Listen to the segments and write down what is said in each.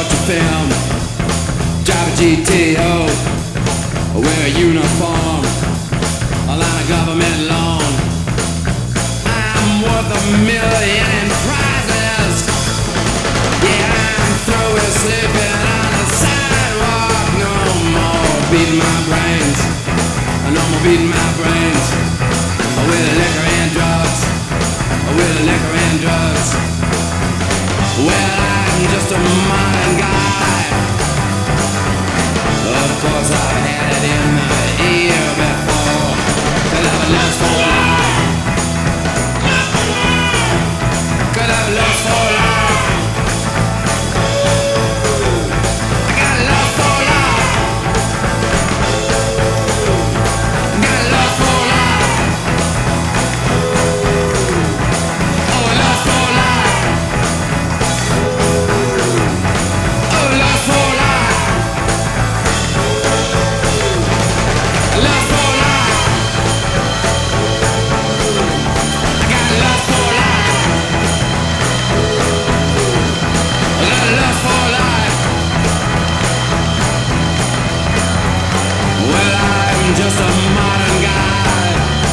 watch a film, drive a GTO, wear a uniform, a line of government loan. I'm worth $1,000,000 in prizes. Yeah, I'm through with sleeping on the sidewalk. No more beating my brains. No more beating my brains with liquor and drugs. With liquor and drugs. Well, I'm just a modern guy. Of course, I've had it in the ear before. Could have a lust for life. Could have a lust for life. I got love for life. I got love for life. Oh, love for life. Oh, love for life. Love for life. I got love for life. Love for life. Well, I'm just a modern guy.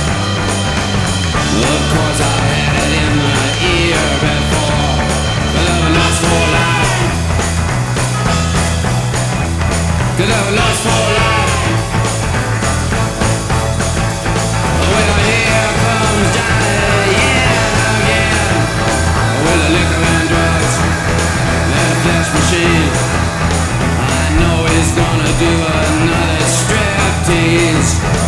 Of course, I had it in the ear before. But I lust for life. Cause I lust for life. Well, here comes Johnny, yeah, again. With the liquor and drugs and a flesh machine. I know he's gonna do another striptease.